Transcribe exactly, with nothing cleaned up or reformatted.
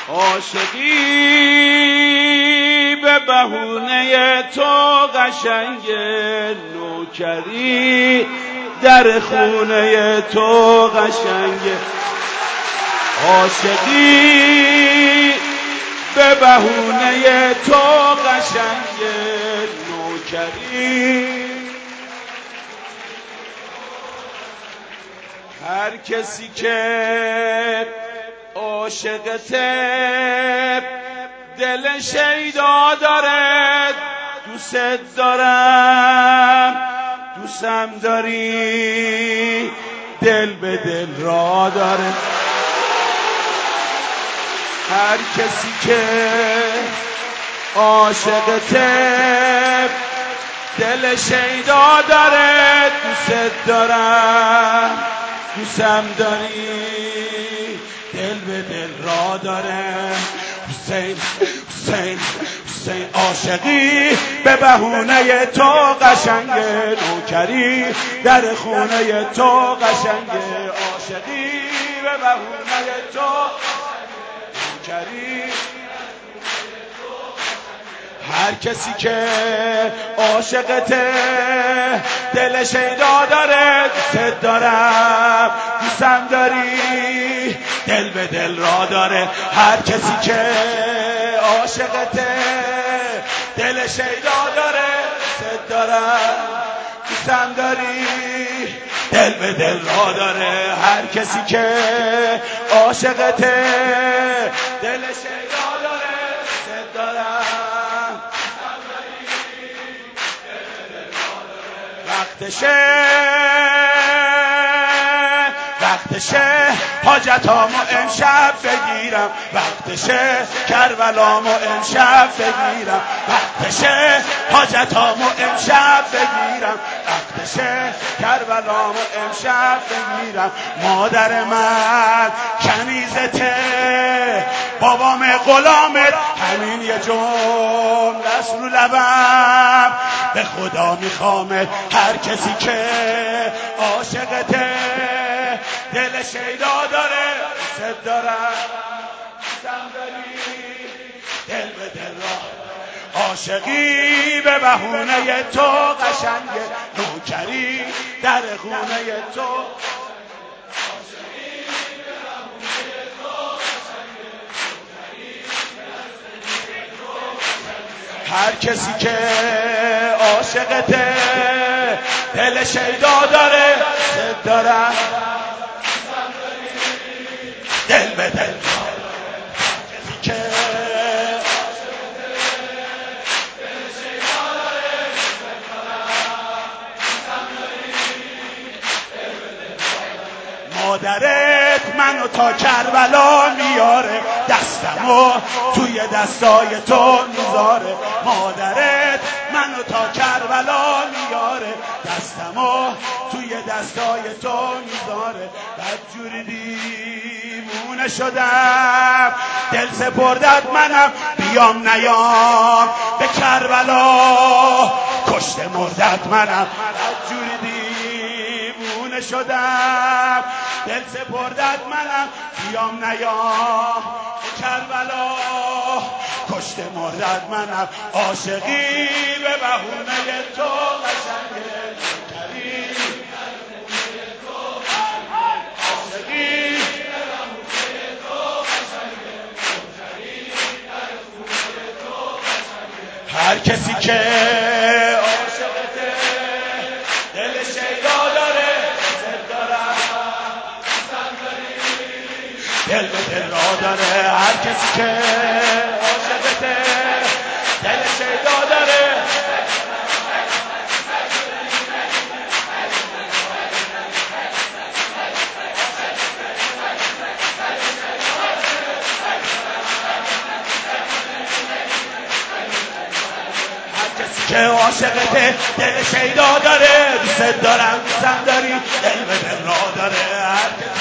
عاشقی به بهونه تو قشنگه، نوکری در خونه تو قشنگه. عاشقی به بهونه تو قشنگه، نوکری. هر کسی که عاشقته دل شیدا داره، دوست دارم دوستم داری، دل به دل را داره. هر کسی که عاشقته دل شیدا داره، دوست دارم دوستم داری، دل به دل را داره. حسین حسین حسین عاشقی به بهونه تو قشنگه، نوکری در خونه تو قشنگه. عاشقی به بهونه تو نوکری. هر کسی که عاشقته دل شیدا داره، دوست دارم دوستم داری، دل به دل را داره. هر کسی که عاشقته دل شیدا داره، دوست دارم دوستم داری، دل به دل را داره. هر کسی که عاشقته دل شیدا داره، دوست دارم وقتشه وقتشه حاجتامو امشب بگیرم، وقتشه کربلامو امشب بگیرم، وقتشه حاجتامو امشب بگیرم، وقتشه کربلامو امشب بگیرم. مادر من کنیزته، بابام غلامت، همین یه جمله است رو لبم، به خدا میخوامت. هر کسی که عاشقته دل شیدا داره، دوست دارم دوستم داری، دل به دل را. عاشقی به بهونه تو قشنگه، نوکری در خونه تو. هر کسی که عاشقته دل شیدا داره، دوست دارم دل به دل. هر کسی که دل شیدا داره، دوست دارم دل به دل. مادرت منو تا کربلا میاره، دستمو توی دستای تو میذاره. مادرت منو تا کربلا میاره، دستمو توی دستای تو میذاره. بدجوری دیوونه شدم، دل سپردت منم، بیام نیام به کربلا، کشته مردت منم. بدجوری دیوونه شدم، دل سپردت منم، بیام نیام به کربلا، کشته مردت منم. عاشقی به بهونه تو قشنگه، نوکری عاشقی به بهونه تو قشنگه، نوکری در خونه تو قشنگه. هر کسی که عاشقته دل شیدا داره، دوست دارم دوستم داری، دل به دل را داره. هر کسی که عاشقته دل شیدا داره، که عاشقته دل شیدا داره، دوست دارم دوستم داری، دل به دل را داره. هر